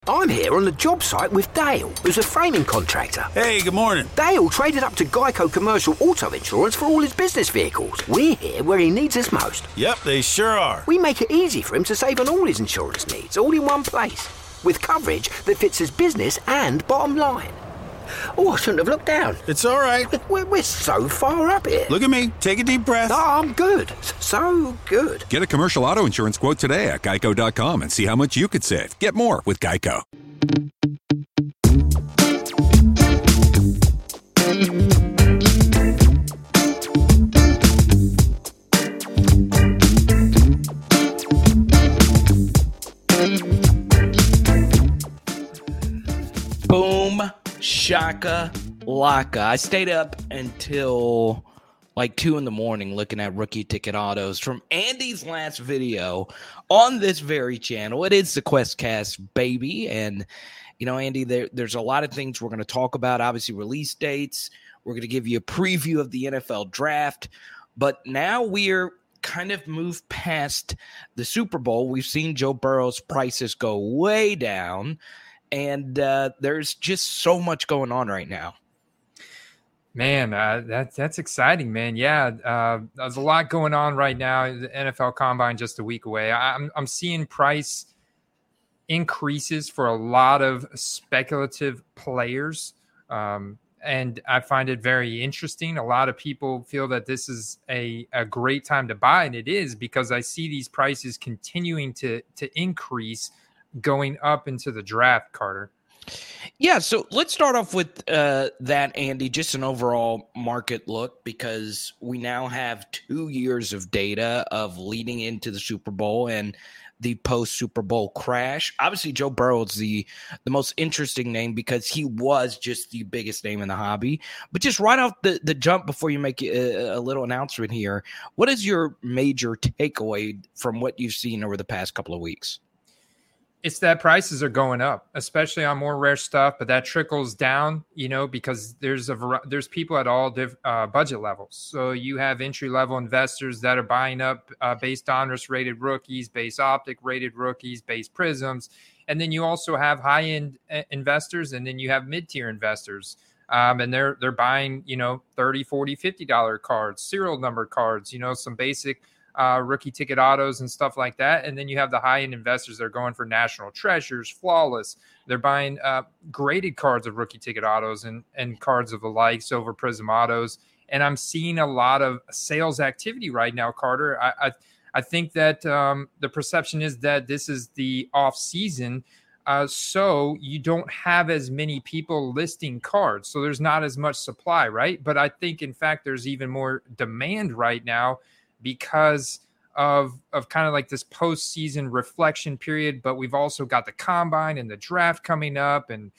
I'm here on the job site with Dale, who's a framing contractor. Hey, good morning. Dale traded up to Geico Commercial Auto Insurance for all his business vehicles. We're here where he needs us most. Yep, they sure are. We make it easy for him to save on all his insurance needs, all in one place, with coverage that fits his business and bottom line. Oh, I shouldn't have looked down. It's all right. We're so far up here. Look at me. Take a deep breath. Oh, I'm good. So good. Get a commercial auto insurance quote today at geico.com and see how much you could save. Get more with Geico. Boom, shaka, laka. I stayed up until like 2 a.m. looking at rookie ticket autos from Andy's last video on this very channel. It is the QuestCast, baby. And, you know, Andy, there's a lot of things we're going to talk about. Obviously, release dates. We're going to give you a preview of the NFL draft. But now we're kind of moved past the Super Bowl. We've seen Joe Burrow's prices go way down. And there's just so much going on right now. Man, that's exciting, man. Yeah, there's a lot going on right now. The NFL Combine just a week away. I'm seeing price increases for a lot of speculative players, and I find it very interesting. A lot of people feel that this is a great time to buy, and it is, because I see these prices continuing to increase going up into the draft, Carter. Yeah, so let's start off with that, Andy, just an overall market look, because we now have 2 years of data of leading into the Super Bowl and the post-Super Bowl crash. Obviously, Joe Burrow is the most interesting name because he was just the biggest name in the hobby. But just right off the jump, before you make a little announcement here, what is your major takeaway from what you've seen over the past couple of weeks? It's that prices are going up, especially on more rare stuff, but that trickles down, you know, because there's people at all budget levels. So you have entry-level investors that are buying up base Donruss rated rookies, base Optic rated rookies, base Prisms. And then you also have high-end investors, and then you have mid-tier investors. And they're buying, you know, $30, $40, $50 cards, serial number cards, you know, some basic rookie ticket autos and stuff like that. And then you have the high-end investors that are going for national treasures, flawless. They're buying graded cards of rookie ticket autos and cards of the like, silver prism autos. And I'm seeing a lot of sales activity right now, Carter. I think that the perception is that this is the off season. So you don't have as many people listing cards. So there's not as much supply, right? But I think, in fact, there's even more demand right now because of kind of like this postseason reflection period. But we've also got the combine and the draft coming up, and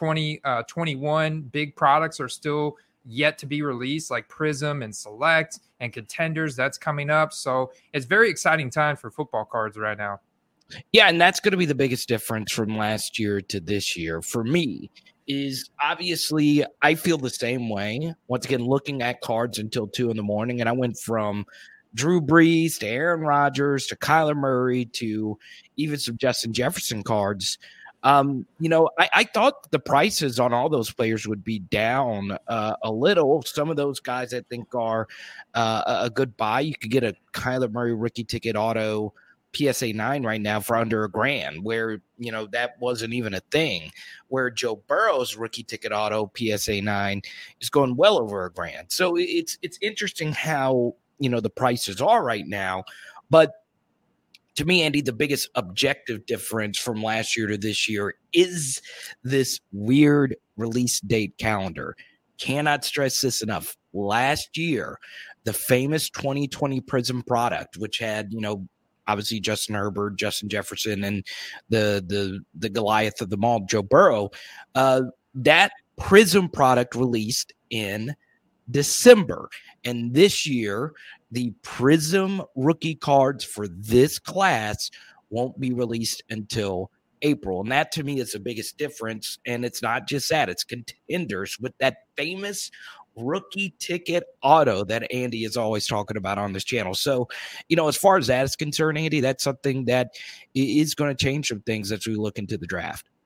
2021 big products are still yet to be released, like Prism and Select and Contenders. That's coming up. So it's very exciting time for football cards right now. Yeah, and that's going to be the biggest difference from last year to this year for me. Is obviously I feel the same way. Once again, looking at cards until 2 a.m, and I went from Drew Brees to Aaron Rodgers to Kyler Murray to even some Justin Jefferson cards. You know, I thought the prices on all those players would be down a little. Some of those guys I think are a good buy. You could get a Kyler Murray rookie ticket auto PSA 9 right now for under $1,000, where, you know, that wasn't even a thing, where Joe Burrow's rookie ticket auto PSA 9 is going well over $1,000. So it's interesting how, you know, the prices are right now. But to me, Andy, the biggest objective difference from last year to this year is this weird release date calendar. Cannot stress this enough. Last year, the famous 2020 Prism product, which had, you know, obviously Justin Herbert, Justin Jefferson, and the Goliath of them all, Joe Burrow, that Prism product released in December. And this year, the Prism rookie cards for this class won't be released until April. And that, to me, is the biggest difference. And it's not just that. It's Contenders with that famous rookie ticket auto that Andy is always talking about on this channel. So, you know, as far as that is concerned, Andy, that's something that is going to change some things as we look into the draft.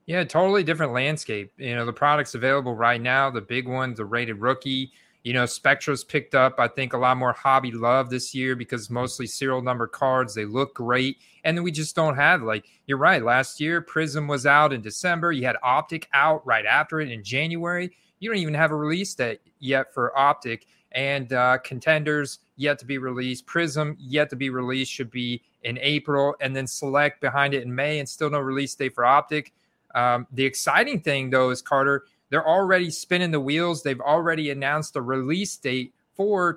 Yeah, totally different landscape. The products available right now, the big one, the rated rookie, Spectra's picked up, I think, a lot more hobby love this year because mostly serial number cards. They look great. And then we just don't have, you're right. Last year, Prism was out in December. You had Optic out right after it in January. You don't even have a release date yet for Optic. And Contenders yet to be released. Prism yet to be released, should be in April. And then Select behind it in May, and still no release date for Optic. The exciting thing, though, is, Carter, they're already spinning the wheels. They've already announced a release date for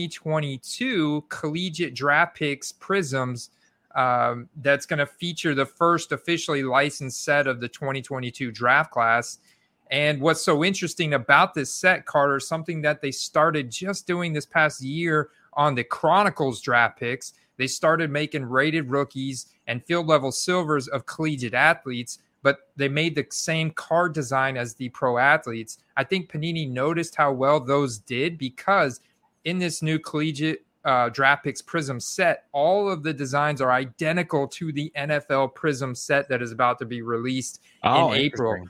2022 Collegiate Draft Picks Prisms. That's going to feature the first officially licensed set of the 2022 draft class. And what's so interesting about this set, Carter, something that they started just doing this past year on the Chronicles draft picks, they started making rated rookies and field level silvers of collegiate athletes, but they made the same card design as the pro athletes. I think Panini noticed how well those did because in this new collegiate draft picks Prism set, all of the designs are identical to the NFL Prism set that is about to be released in April.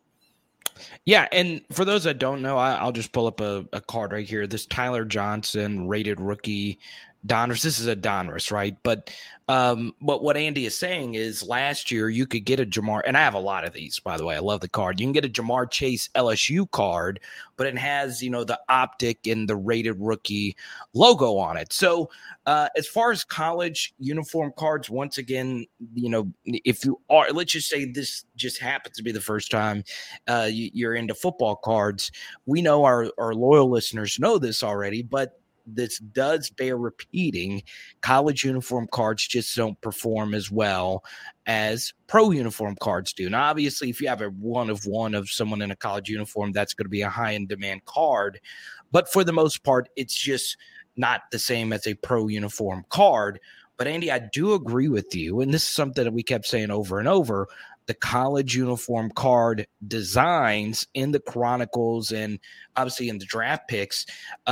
Yeah, and for those that don't know, I'll just pull up a card right here. This Tyler Johnson rated rookie Donruss. This is a Donruss, right? But what Andy is saying is last year you could get a Jamar, and I have a lot of these, by the way. I love the card. You can get a Jamar Chase LSU card, but it has, the Optic and the rated rookie logo on it. So as far as college uniform cards, once again, if you are, let's just say this just happens to be the first time you're into football cards. We know our loyal listeners know this already, but this does bear repeating. College uniform cards just don't perform as well as pro uniform cards do. Now, obviously, if you have a one of someone in a college uniform, that's going to be a high in demand card. But for the most part, it's just not the same as a pro uniform card. But Andy, I do agree with you. And this is something that we kept saying over and over. The college uniform card designs in the Chronicles and obviously in the draft picks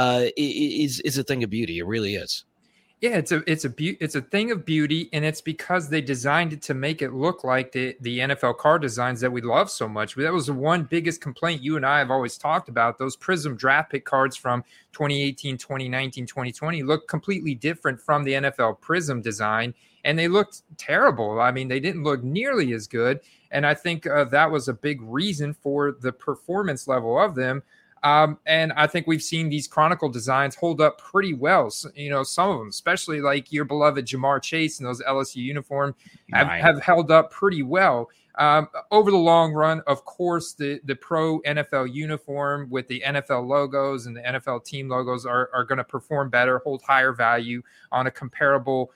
is a thing of beauty. It really is. Yeah, it's a thing of beauty, and it's because they designed it to make it look like the NFL card designs that we love so much. That was the one biggest complaint you and I have always talked about. Those Prism draft pick cards from 2018, 2019, 2020 look completely different from the NFL Prism design, and they looked terrible. I mean, they didn't look nearly as good, and I think that was a big reason for the performance level of them. And I think we've seen these Chronicle designs hold up pretty well. So, some of them, especially like your beloved Jamar Chase and those LSU uniform have held up pretty well. Over the long run, of course, the pro NFL uniform with the NFL logos and the NFL team logos are going to perform better, hold higher value on a comparable,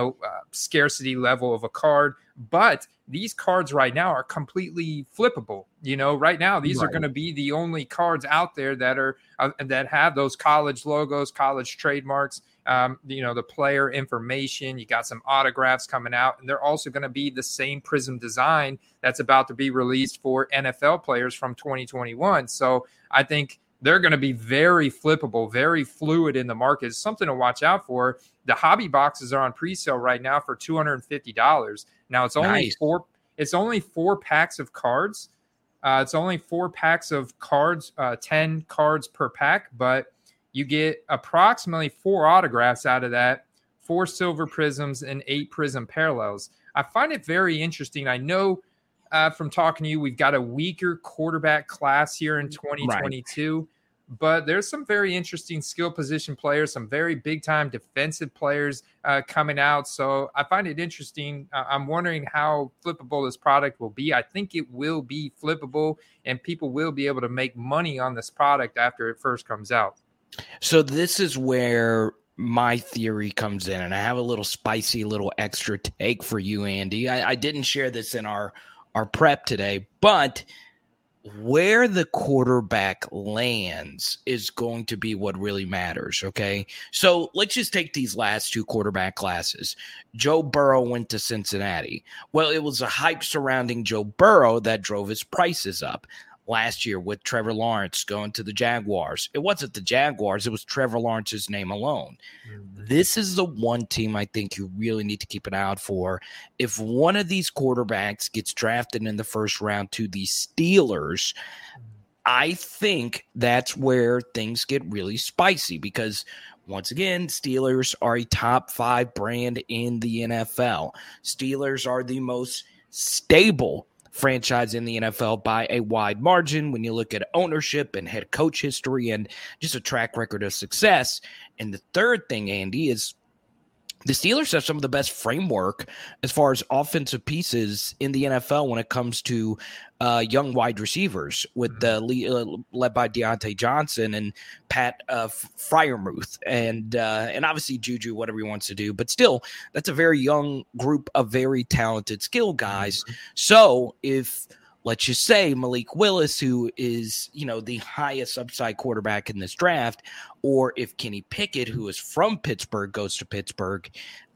scarcity level of a card. But these cards right now are completely flippable. Right now, these are going to be the only cards out there that are that have those college logos, college trademarks, the player information. You got some autographs coming out, and they're also going to be the same Prism design that's about to be released for NFL players from 2021. So I think they're going to be very flippable, very fluid in the market. It's something to watch out for. The hobby boxes are on pre-sale right now for $250. Now it's only It's only 4 packs of cards. It's only 4 packs of cards, 10 cards per pack, but you get approximately 4 autographs out of that, 4 silver prisms, and 8 prism parallels. I find it very interesting. I know from talking to you, we've got a weaker quarterback class here in 2022, but there's some very interesting skill position players, some very big-time defensive players coming out. So I find it interesting. I'm wondering how flippable this product will be. I think it will be flippable, and people will be able to make money on this product after it first comes out. So this is where my theory comes in, and I have a little spicy, little extra take for you, Andy. I didn't share this in our prep today, but where the quarterback lands is going to be what really matters, okay? So let's just take these last 2 quarterback classes. Joe Burrow went to Cincinnati. Well, it was a hype surrounding Joe Burrow that drove his prices up. last year with Trevor Lawrence going to the Jaguars. It wasn't the Jaguars. It was Trevor Lawrence's name alone. This is the one team I think you really need to keep an eye out for. If one of these quarterbacks gets drafted in the first round to the Steelers, I think that's where things get really spicy because, once again, Steelers are a top 5 brand in the NFL. Steelers are the most stable franchise in the NFL by a wide margin when you look at ownership and head coach history and just a track record of success. And the third thing, Andy, is the Steelers have some of the best framework as far as offensive pieces in the NFL when it comes to young wide receivers, with led by Deontay Johnson and Pat Freiermuth, and obviously Juju, whatever he wants to do. But still, that's a very young group of very talented skill guys. So if, let's just say, Malik Willis, who is, the highest upside quarterback in this draft, or if Kenny Pickett, who is from Pittsburgh, goes to Pittsburgh,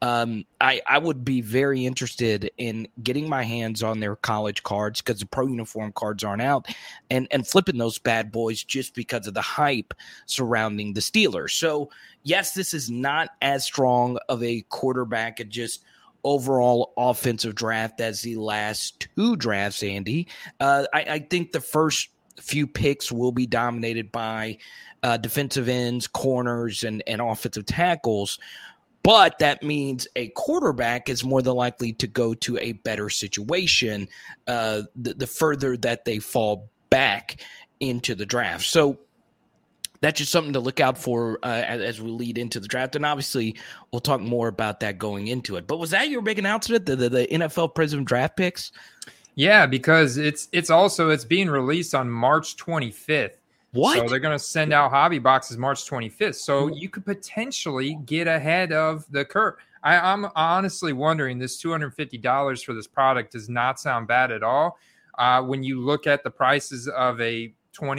I would be very interested in getting my hands on their college cards because the pro uniform cards aren't out, and flipping those bad boys just because of the hype surrounding the Steelers. So, yes, this is not as strong of a quarterback and just overall offensive draft as the last 2 drafts, Andy. I think the first few picks will be dominated by defensive ends, corners, and offensive tackles. But that means a quarterback is more than likely to go to a better situation the further that they fall back into the draft. So that's just something to look out for as we lead into the draft. And obviously, we'll talk more about that going into it. But was that your big announcement, the NFL Prism draft picks? Yeah, because it's being released on March 25th. What? So they're going to send out hobby boxes March 25th. So you could potentially get ahead of the curve. I'm honestly wondering, this $250 for this product does not sound bad at all. When you look at the prices of a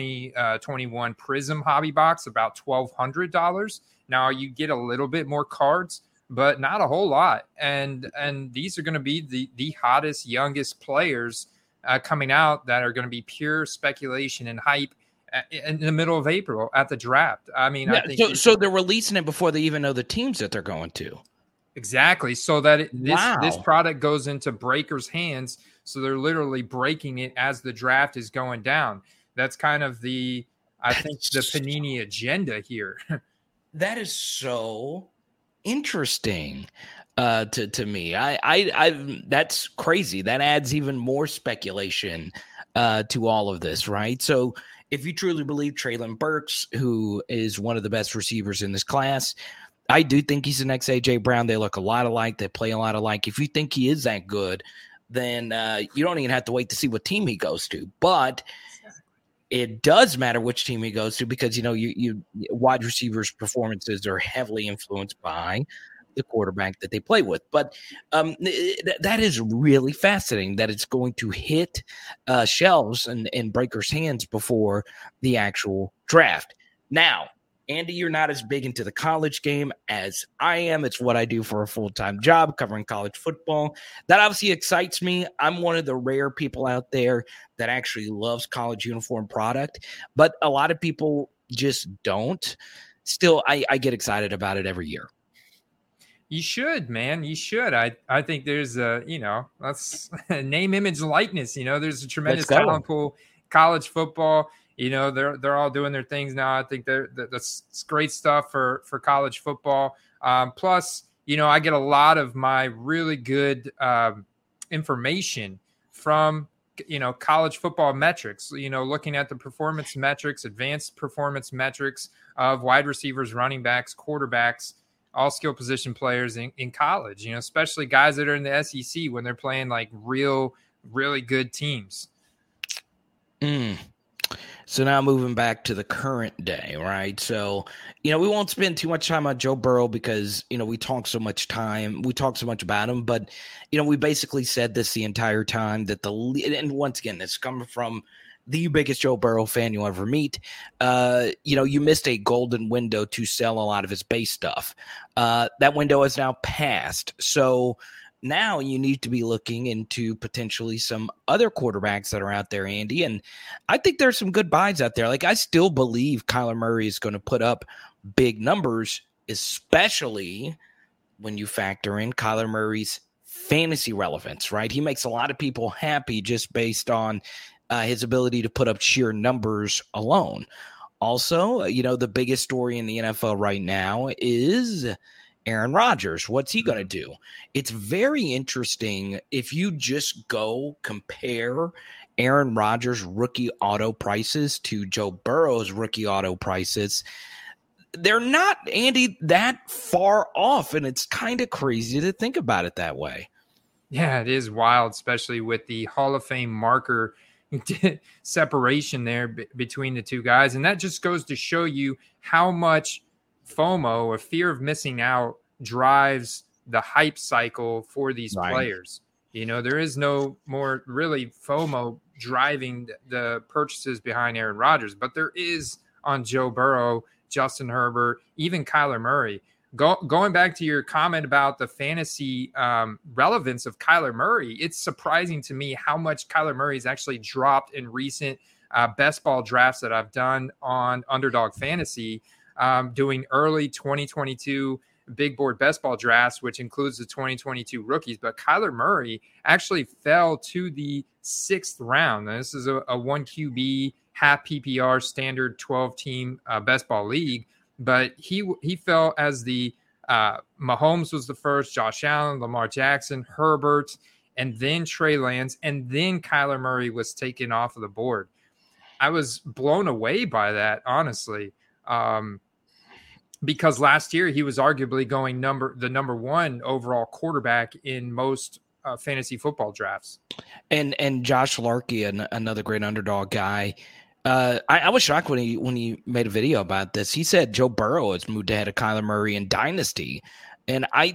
2021 Prism hobby box, about $1,200. Now you get a little bit more cards, but not a whole lot. And these are going to be the hottest, youngest players coming out that are going to be pure speculation and hype in the middle of April at the draft. I mean, yeah, I think so they're releasing it before they even know the teams that they're going to. Exactly. So that this product goes into breakers' hands. So they're literally breaking it as the draft is going down. That's kind of the Panini agenda here. That is so interesting to me. I that's crazy. That adds even more speculation to all of this, right? So if you truly believe Treylon Burks, who is one of the best receivers in this class, I do think he's the next A.J. Brown. They look a lot alike. They play a lot alike. If you think he is that good, then you don't even have to wait to see what team he goes to. But it does matter which team he goes to because, you wide receivers' performances are heavily influenced by the quarterback that they play with. But that is really fascinating that it's going to hit shelves and breakers' hands before the actual draft. Now, Andy, you're not as big into the college game as I am. It's what I do for a full-time job, covering college football. That obviously excites me. I'm one of the rare people out there that actually loves college uniform product, but a lot of people just don't. Still, I get excited about it every year. You should, man. You should. I think there's let's name, image, likeness. There's a tremendous talent pool. College football. They're all doing their things now. I think that's great stuff for college football. Plus, I get a lot of my really good information from, college football metrics, looking at the performance metrics, advanced performance metrics of wide receivers, running backs, quarterbacks, all skill position players in college, especially guys that are in the SEC when they're playing like really good teams. So now moving back to the current day, right? So, we won't spend too much time on Joe Burrow because, we talk so much about him, but, we basically said this the entire time that and once again, it's coming from the biggest Joe Burrow fan you'll ever meet. You missed a golden window to sell a lot of his base stuff. That window is now passed. So now you need to be looking into potentially some other quarterbacks that are out there, Andy. And I think there's some good buys out there. Like, I still believe Kyler Murray is going to put up big numbers, especially when you factor in Kyler Murray's fantasy relevance, right? He makes a lot of people happy just based on his ability to put up sheer numbers alone. Also, the biggest story in the NFL right now is Aaron Rodgers. What's he going to do? It's very interesting if you just go compare Aaron Rodgers' rookie auto prices to Joe Burrow's rookie auto prices. They're not, Andy, that far off, and it's kind of crazy to think about it that way. Yeah, it is wild, especially with the Hall of Fame marker separation there between the two guys. And that just goes to show you how much FOMO, or fear of missing out, drives the hype cycle for these players. There is no more really FOMO driving the purchases behind Aaron Rodgers, but there is on Joe Burrow, Justin Herbert, even Kyler Murray. Going back to your comment about the fantasy relevance of Kyler Murray, it's surprising to me how much Kyler Murray has actually dropped in recent best ball drafts that I've done on Underdog Fantasy, doing early 2022 big board best ball drafts, which includes the 2022 rookies. But Kyler Murray actually fell to the 6th round. Now, this is a 1 QB, half PPR, standard 12-team best ball league. But he fell as the Mahomes was the first, Josh Allen, Lamar Jackson, Herbert, and then Trey Lance, and then Kyler Murray was taken off of the board. I was blown away by that, honestly, because last year he was arguably going the number 1 overall quarterback in most fantasy football drafts. And Josh Larkey, another great underdog guy. I was shocked when he made a video about this. He said Joe Burrow has moved ahead of Kyler Murray in Dynasty. And I'm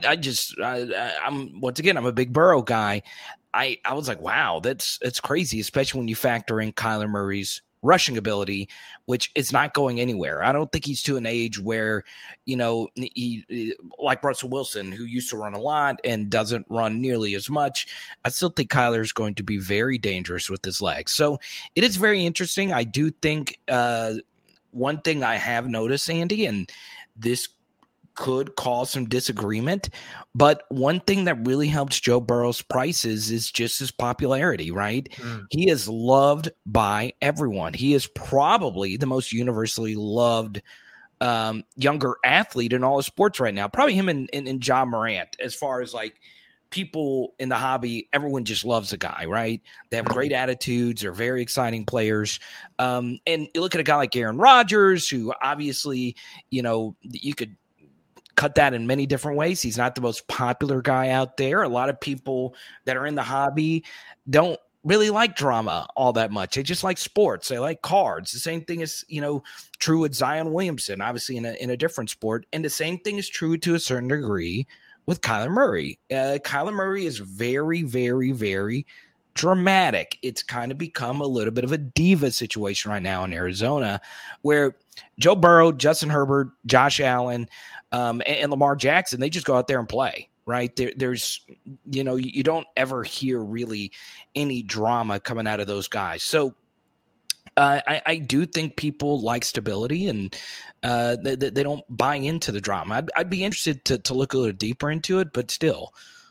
a big Burrow guy. I was like, wow, that's crazy, especially when you factor in Kyler Murray's rushing ability, which is not going anywhere. I don't think he's to an age where, he like Russell Wilson, who used to run a lot and doesn't run nearly as much. I still think Kyler is going to be very dangerous with his legs. So it is very interesting. I do think one thing I have noticed, Andy, and this could cause some disagreement, but one thing that really helps Joe Burrow's prices is just his popularity, right? He is loved by everyone. He is probably the most universally loved younger athlete in all of sports right now. Probably him and Ja Morant, as far as like people in the hobby. Everyone just loves the guy, right? They have great attitudes. They're very exciting players. And you look at a guy like Aaron Rodgers, who obviously, you could cut that in many different ways. He's not the most popular guy out there. A lot of people that are in the hobby don't really like drama all that much. They just like sports. They like cards. The same thing is, true with Zion Williamson, obviously in a different sport. And the same thing is true to a certain degree with Kyler Murray. Kyler Murray is very, very, very dramatic. It's kind of become a little bit of a diva situation right now in Arizona, where Joe Burrow, Justin Herbert, Josh Allen, and Lamar Jackson, they just go out there and play, right? There's, you don't ever hear really any drama coming out of those guys. So I do think people like stability, and they don't buy into the drama. I'd be interested to look a little deeper into it, but still.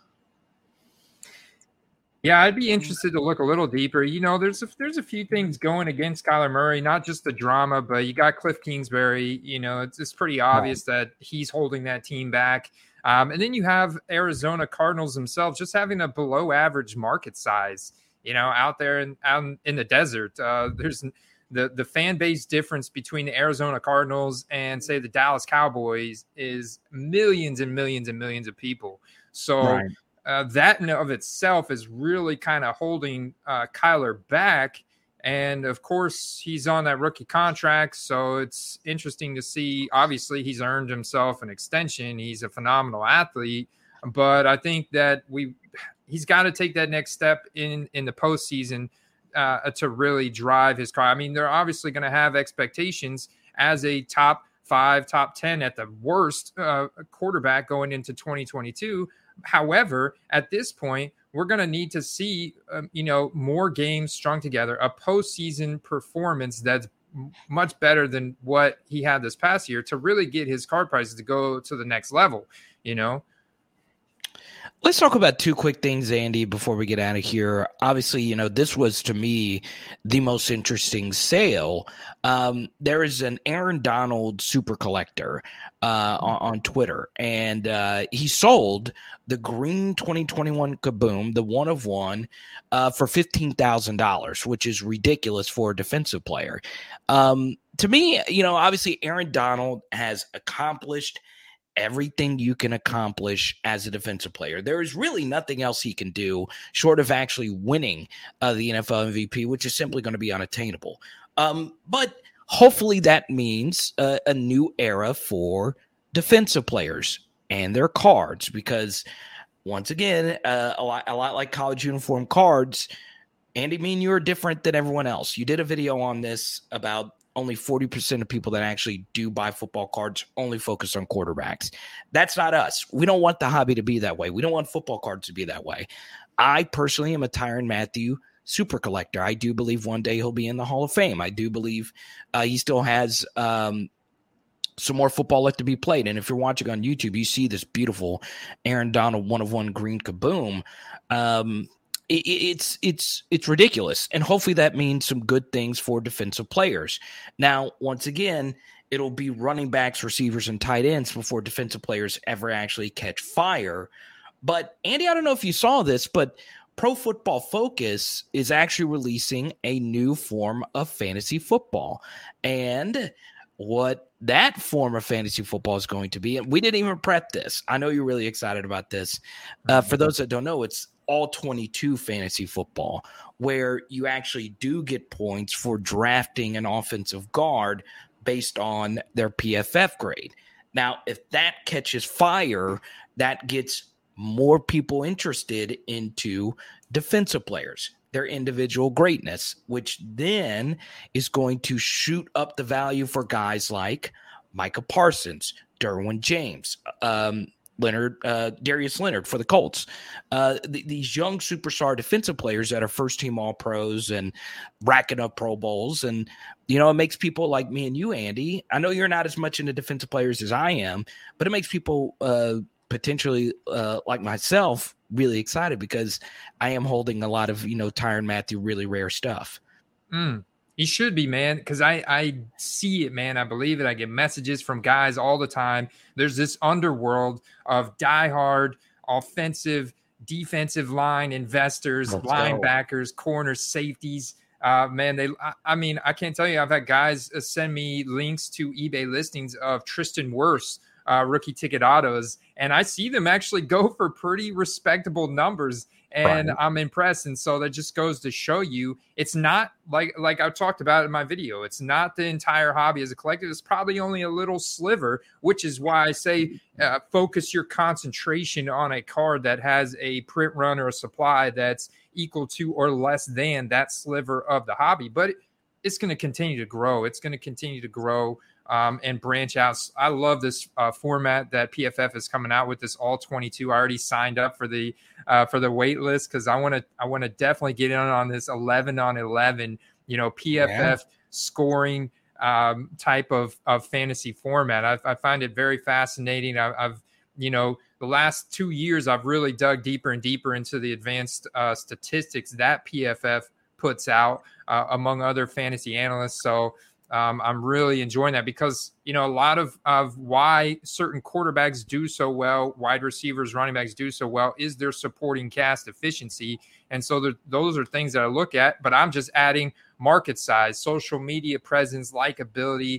Yeah, I'd be interested to look a little deeper. There's a few things going against Kyler Murray, not just the drama, but you got Cliff Kingsbury. It's pretty obvious that he's holding that team back. And then you have Arizona Cardinals themselves just having a below average market size, out there out in the desert. There's the fan base difference between the Arizona Cardinals and, say, the Dallas Cowboys is millions and millions and millions of people. So right. That in of itself is really kind of holding Kyler back. And, of course, he's on that rookie contract, so it's interesting to see. Obviously, he's earned himself an extension. He's a phenomenal athlete. But I think that he's got to take that next step in the postseason to really drive his car. I mean, they're obviously going to have expectations as a top 5, top 10 at the worst quarterback going into 2022. However, at this point, we're going to need to see, more games strung together, a postseason performance that's much better than what he had this past year to really get his card prices to go to the next level, Let's talk about two quick things, Andy, before we get out of here. Obviously, this was, to me, the most interesting sale. There is an Aaron Donald super collector on Twitter, and he sold the green 2021 Kaboom, the one of one, for $15,000, which is ridiculous for a defensive player. To me, obviously Aaron Donald has accomplished everything you can accomplish as a defensive player. There is really nothing else he can do short of actually winning the NFL MVP, which is simply going to be unattainable. But hopefully that means a new era for defensive players and their cards, because once again, a lot like college uniform cards, Andy, you are different than everyone else. You did a video on this about only 40% of people that actually do buy football cards only focus on quarterbacks. That's not us. We don't want the hobby to be that way. We don't want football cards to be that way. I personally am a Tyrann Mathieu super collector. I do believe one day he'll be in the Hall of Fame. I do believe he still has some more football left to be played. And if you're watching on YouTube, you see this beautiful Aaron Donald one of one green Kaboom. It's ridiculous. And hopefully that means some good things for defensive players. Now, once again, it'll be running backs, receivers, and tight ends before defensive players ever actually catch fire. But Andy, I don't know if you saw this, but Pro Football Focus is actually releasing a new form of fantasy football. And what that form of fantasy football is going to be, and we didn't even prep this. I know you're really excited about this. For those that don't know, it's all 22 fantasy football, where you actually do get points for drafting an offensive guard based on their PFF grade. Now, if that catches fire, that gets more people interested into defensive players, their individual greatness, which then is going to shoot up the value for guys like Micah Parsons, Derwin James, Darius Leonard for the Colts. These young superstar defensive players that are first-team All-Pros and racking up Pro Bowls. And, it makes people like me and you, Andy. I know you're not as much into defensive players as I am, but it makes people potentially like myself really excited, because I am holding a lot of, Tyrann Mathieu really rare stuff. He should be, man, because I see it, man. I believe it. I get messages from guys all the time. There's this underworld of diehard offensive, defensive line investors, linebackers, corners, safeties. Man, I can't tell you. I've had guys send me links to eBay listings of Tristan Wirfs, rookie ticket autos, and I see them actually go for pretty respectable numbers, and right. I'm impressed. And so that just goes to show you, it's not like I talked about in my video, it's not the entire hobby as a collector. It's probably only a little sliver, which is why I say focus your concentration on a card that has a print run or a supply that's equal to or less than that sliver of the hobby. But it's going to continue to grow. It's going to continue to grow and branch out. I love this format that PFF is coming out with, this all 22. I already signed up for the wait list, because I want to definitely get in on this 11 on 11, PFF scoring type of fantasy format. I find it very fascinating. I've the last 2 years, I've really dug deeper and deeper into the advanced statistics that PFF puts out among other fantasy analysts. So I'm really enjoying that, because, a lot of why certain quarterbacks do so well, wide receivers, running backs do so well, is their supporting cast efficiency. And so those are things that I look at, but I'm just adding market size, social media presence, likability,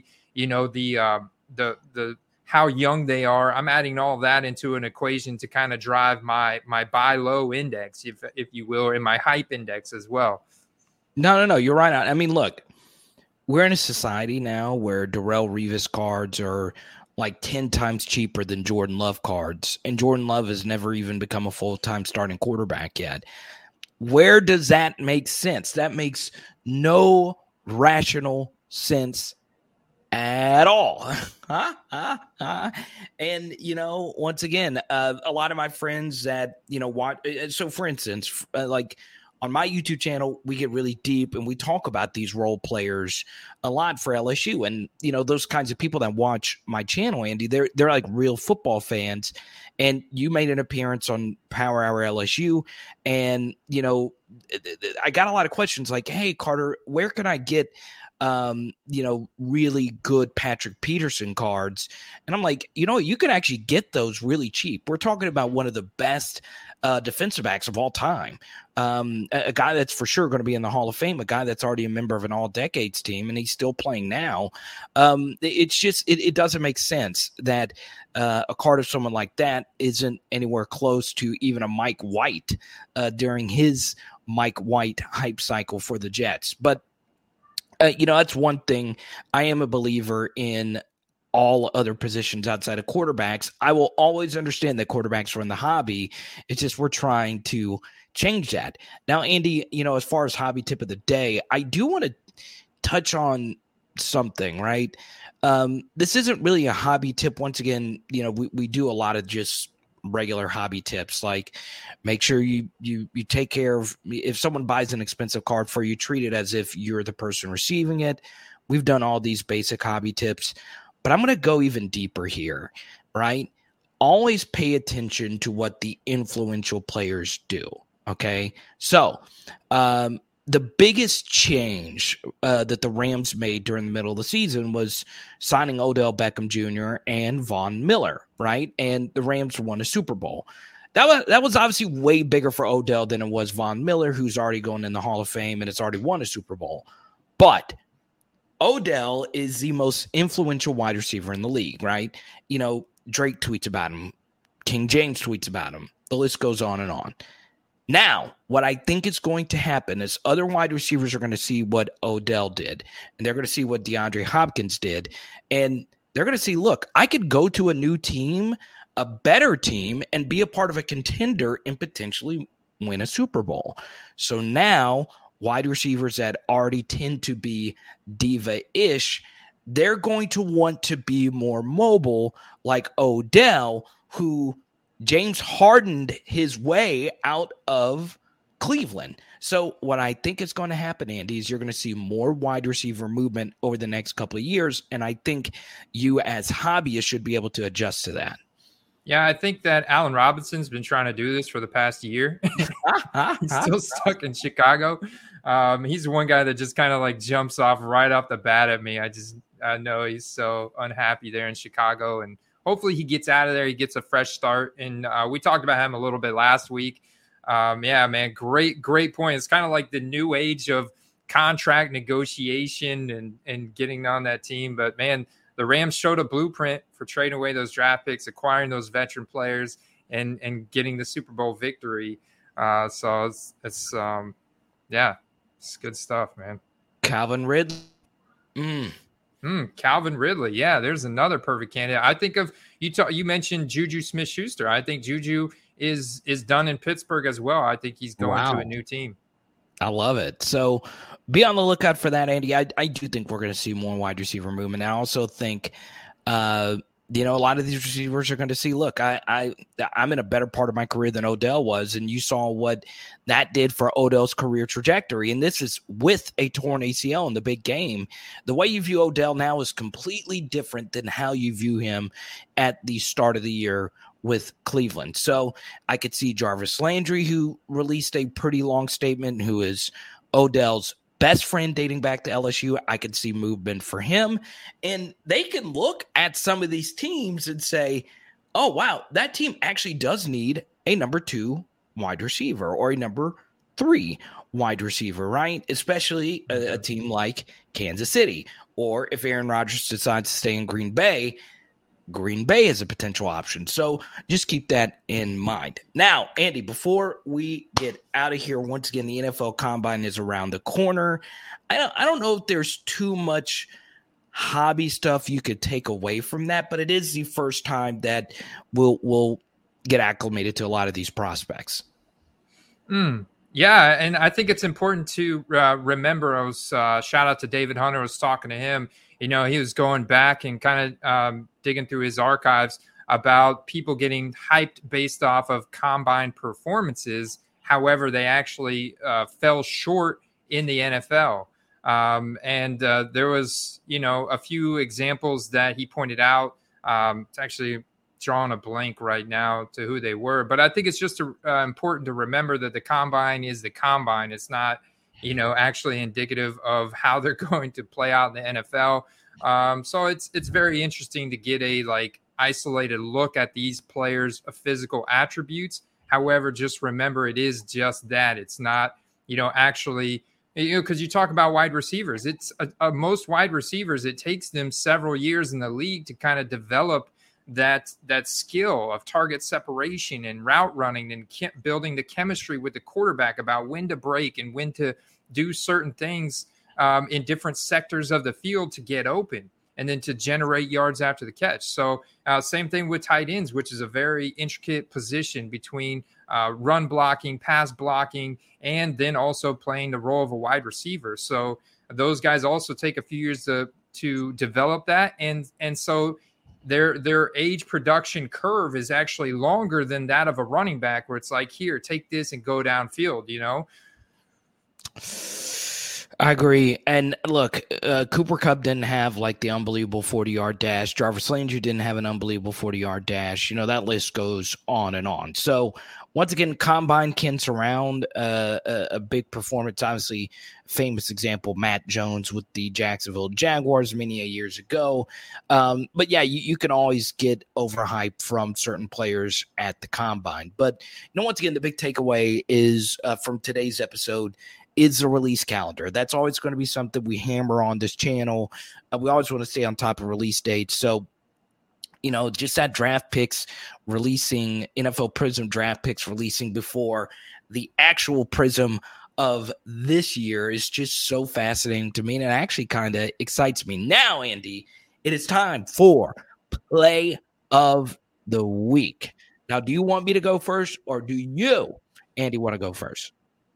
the how young they are. I'm adding all that into an equation to kind of drive my buy low index, if you will, and my hype index as well. No, you're right. I mean, look, we're in a society now where Darrelle Revis cards are like 10 times cheaper than Jordan Love cards, and Jordan Love has never even become a full-time starting quarterback yet. Where does that make sense? That makes no rational sense at all. And, once again, a lot of my friends that, watch. So, for instance, like on my YouTube channel, we get really deep and we talk about these role players a lot for LSU. And, those kinds of people that watch my channel, Andy, they're like real football fans. And you made an appearance on Power Hour LSU. And, I got a lot of questions like, hey, Carter, where can I get really good Patrick Peterson cards? And I'm like, you can actually get those really cheap. We're talking about one of the best defensive backs of all time. A guy that's for sure going to be in the Hall of Fame, a guy that's already a member of an all-decades team, and he's still playing now. It's just, it doesn't make sense that a card of someone like that isn't anywhere close to even a Mike White during his Mike White hype cycle for the Jets. But that's one thing. I am a believer in all other positions outside of quarterbacks. I will always understand that quarterbacks run the hobby. It's just we're trying to change that. Now, Andy, as far as hobby tip of the day, I do want to touch on something, right? This isn't really a hobby tip. Once again, we do a lot of just regular hobby tips, like make sure you take care of, if someone buys an expensive card for you, treat it as if you're the person receiving it. We've done all these basic hobby tips, but I'm going to go even deeper here, right? Always pay attention to what the influential players do. Okay. So, the biggest change that the Rams made during the middle of the season was signing Odell Beckham Jr. and Von Miller, right? And the Rams won a Super Bowl. That was obviously way bigger for Odell than it was Von Miller, who's already going in the Hall of Fame and has already won a Super Bowl. But Odell is the most influential wide receiver in the league, right? Drake tweets about him. King James tweets about him. The list goes on and on. Now, what I think is going to happen is other wide receivers are going to see what Odell did, and they're going to see what DeAndre Hopkins did, and they're going to see, look, I could go to a new team, a better team, and be a part of a contender and potentially win a Super Bowl. So now wide receivers that already tend to be diva-ish, they're going to want to be more mobile like Odell, who James hardened his way out of Cleveland. So what I think is going to happen, Andy, is you're going to see more wide receiver movement over the next couple of years. And I think you as hobbyists should be able to adjust to that. Yeah, I think that Allen Robinson's been trying to do this for the past year. He's still stuck in Chicago. He's the one guy that just kind of like jumps off right off the bat at me. I know he's so unhappy there in Chicago, and hopefully he gets out of there. He gets a fresh start. And we talked about him a little bit last week. Yeah, man, great point. It's kind of like the new age of contract negotiation and getting on that team. But, man, the Rams showed a blueprint for trading away those draft picks, acquiring those veteran players, and getting the Super Bowl victory. So it's good stuff, man. Calvin Ridley. Calvin Ridley. Yeah, there's another perfect candidate. I think of you mentioned Juju Smith-Schuster. I think Juju is done in Pittsburgh as well. I think he's going to a new team. I love it. So be on the lookout for that, Andy. I do think we're going to see more wide receiver movement. I also think a lot of these receivers are going to see, look, I'm in a better part of my career than Odell was, and you saw what that did for Odell's career trajectory. And this is with a torn ACL in the big game. The way you view Odell now is completely different than how you view him at the start of the year with Cleveland. So I could see Jarvis Landry, who released a pretty long statement, who is Odell's best friend dating back to LSU. I could see movement for him. And they can look at some of these teams and say, oh, wow, that team actually does need a number 2 wide receiver or a number 3 wide receiver, right? Especially a team like Kansas City. Or if Aaron Rodgers decides to stay in Green Bay is a potential option. So just keep that in mind. Now, Andy, before we get out of here, once again, the NFL Combine is around the corner. I don't know if there's too much hobby stuff you could take away from that, but it is the first time that we'll get acclimated to a lot of these prospects. Yeah, and I think it's important to remember. I was shout out to David Hunter. I was talking to him. He was going back and kind of digging through his archives about people getting hyped based off of combine performances. However, they actually fell short in the NFL. And there was, a few examples that he pointed out. It's actually drawing a blank right now to who they were, but I think it's just important to remember that the combine is the combine. It's not, actually indicative of how they're going to play out in the NFL. So it's very interesting to get a isolated look at these players' physical attributes. However, just remember it is just that. It's not, actually, because you talk about wide receivers. It's most wide receivers, it takes them several years in the league to kind of develop that skill of target separation and route running and building the chemistry with the quarterback about when to break and when to do certain things in different sectors of the field to get open and then to generate yards after the catch. So same thing with tight ends, which is a very intricate position between run blocking, pass blocking, and then also playing the role of a wide receiver. So those guys also take a few years to develop that. And so their age production curve is actually longer than that of a running back, where it's like, here, take this and go downfield, I agree. And look, Cooper Kupp didn't have the unbelievable 40-yard dash. Jarvis Landry didn't have an unbelievable 40-yard dash. That list goes on and on. So once again, combine can surround a big performance. Obviously, famous example, Matt Jones with the Jacksonville Jaguars many years ago. But yeah, you can always get overhyped from certain players at the combine. But once again, the big takeaway is from today's episode is the release calendar. That's always going to be something we hammer on this channel. We always want to stay on top of release dates. So, just that draft picks releasing, NFL Prism draft picks releasing before the actual Prism of this year is just so fascinating to me. And it actually kind of excites me. Now, Andy, it is time for Play of the Week. Now, do you want me to go first, or do you, Andy, want to go first?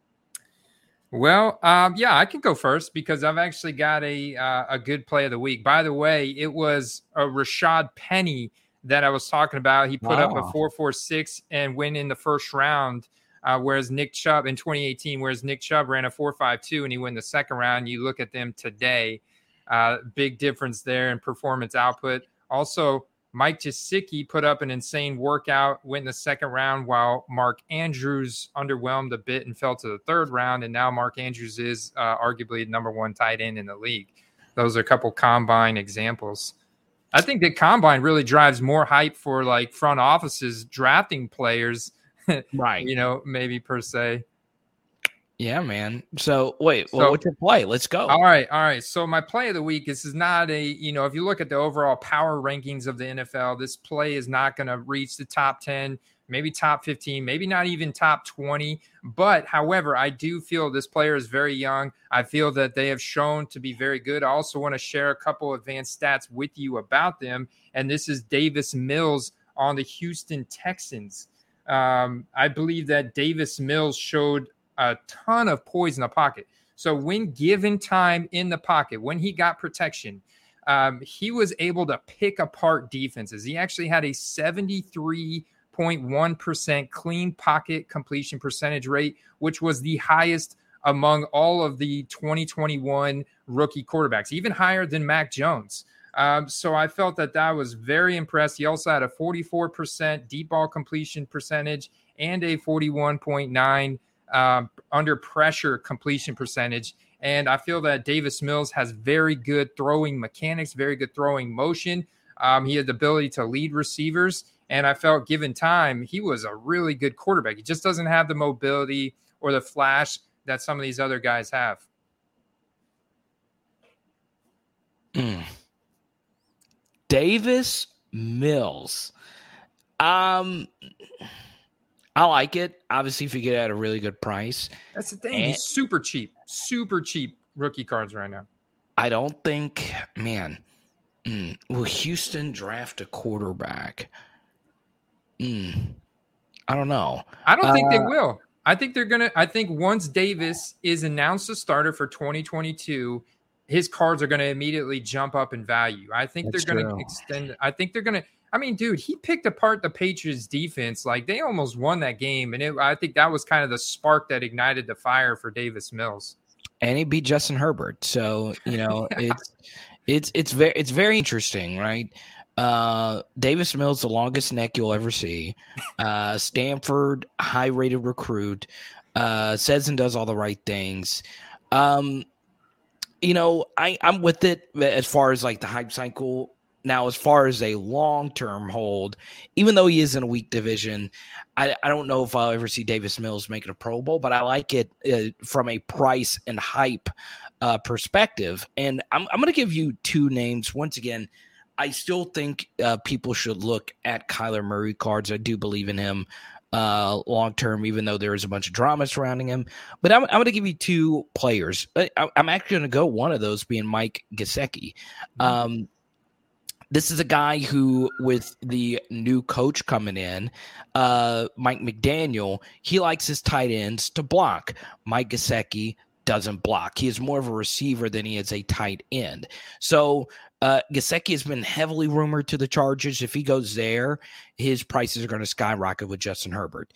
Well, yeah, I can go first because I've actually got a good play of the week. By the way, it was a Rashad Penny that I was talking about. He put up a 4.46 and went in the first round, whereas Nick Chubb in 2018, whereas Nick Chubb ran a 4.52 and he went in the second round. You look at them today, big difference there in performance output. Also, Mike Gesicki put up an insane workout, went in the second round, while Mark Andrews underwhelmed a bit and fell to the third round. And now Mark Andrews is arguably the number one tight end in the league. Those are a couple combine examples. I think that combine really drives more hype for front offices drafting players, right? Maybe per se. Yeah, man. So what's your play? Let's go. All right. So my play of the week, this is not if you look at the overall power rankings of the NFL, this play is not going to reach the top 10, maybe top 15, maybe not even top 20. But however, I do feel this player is very young. I feel that they have shown to be very good. I also want to share a couple advanced stats with you about them. And this is Davis Mills on the Houston Texans. I believe that Davis Mills showed a ton of poise in the pocket. So when given time in the pocket, when he got protection, he was able to pick apart defenses. He actually had a 73.1% clean pocket completion percentage rate, which was the highest among all of the 2021 rookie quarterbacks, even higher than Mac Jones. So I felt that was very impressed. He also had a 44% deep ball completion percentage and a 41.9 under pressure completion percentage. And I feel that Davis Mills has very good throwing mechanics, very good throwing motion. He had the ability to lead receivers. And I felt given time, he was a really good quarterback. He just doesn't have the mobility or the flash that some of these other guys have. Davis Mills. I like it. Obviously, if you get it at a really good price. That's the thing. He's super cheap rookie cards right now. I don't think, will Houston draft a quarterback? I don't know. I don't think they will. I think once Davis is announced a starter for 2022, his cards are going to immediately jump up in value. I think they're going to extend. I think they're going to. I mean, dude, he picked apart the Patriots defense. Like, they almost won that game. And I think that was kind of the spark that ignited the fire for Davis Mills. And he beat Justin Herbert. So, it's very interesting, right? Davis Mills, the longest neck you'll ever see. Stanford, high-rated recruit. Says and does all the right things. I'm with it as far as like the hype cycle. Now, as far as a long-term hold, even though he is in a weak division, I don't know if I'll ever see Davis Mills making a Pro Bowl, but I like it from a price and hype perspective. And I'm going to give you two names. Once again, I still think people should look at Kyler Murray cards. I do believe in him long-term, even though there is a bunch of drama surrounding him. But I'm going to give you two players. I'm actually going to go one of those being Mike Gesicki. This is a guy who, with the new coach coming in, Mike McDaniel, he likes his tight ends to block. Mike Gesicki doesn't block. He is more of a receiver than he is a tight end. So Gesicki has been heavily rumored to the Chargers. If he goes there, his prices are going to skyrocket with Justin Herbert.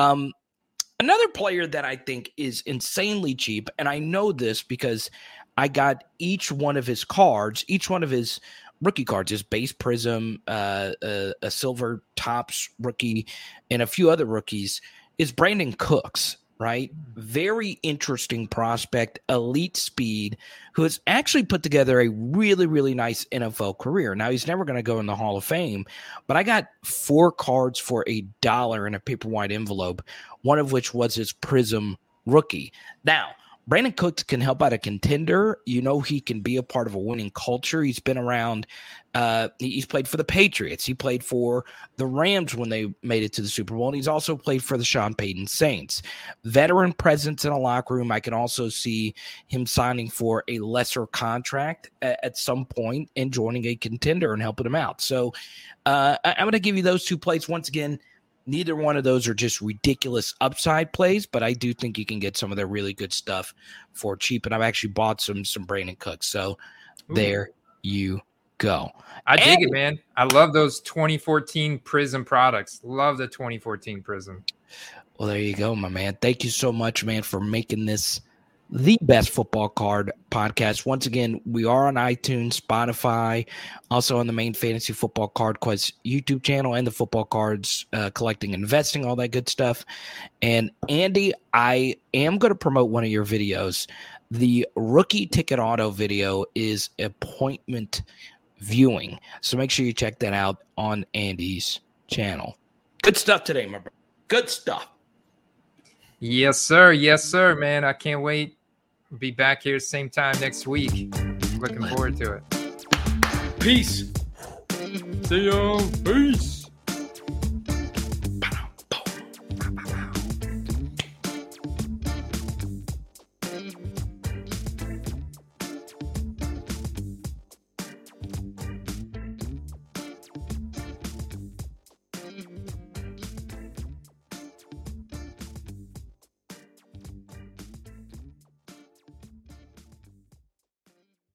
Another player that I think is insanely cheap, and I know this because I got each one of his cards, each one of his rookie cards, his base prism, a silver tops rookie, and a few other rookies, is Brandon Cooks, right? Very interesting prospect, elite speed, who has actually put together a really, really nice NFL career. Now, he's never going to go in the Hall of Fame, but I got 4 cards for $1 in a paper white envelope, one of which was his prism rookie. Now, Brandon Cooks can help out a contender. He can be a part of a winning culture. He's been around. He's played for the Patriots. He played for the Rams when they made it to the Super Bowl. And he's also played for the Sean Payton Saints. Veteran presence in a locker room. I can also see him signing for a lesser contract at some point and joining a contender and helping him out. So I'm going to give you those two plays. Once again, neither one of those are just ridiculous upside plays, but I do think you can get some of their really good stuff for cheap. And I've actually bought some Brandon Cooks. So there you go. I dig it, man. I love those 2014 Prism products. Love the 2014 Prism. Well, there you go, my man. Thank you so much, man, for making this the best football card podcast. Once again, we are on iTunes, Spotify, also on the main Fantasy Football Card Quest YouTube channel and the Football Cards Collecting, Investing, all that good stuff. And Andy, I am going to promote one of your videos. The rookie ticket auto video is appointment viewing. So make sure you check that out on Andy's channel. Good stuff today, my brother. Good stuff. Yes, sir. Yes, sir, man. I can't wait. Be back here same time next week. Looking forward to it. Peace. See you. Peace.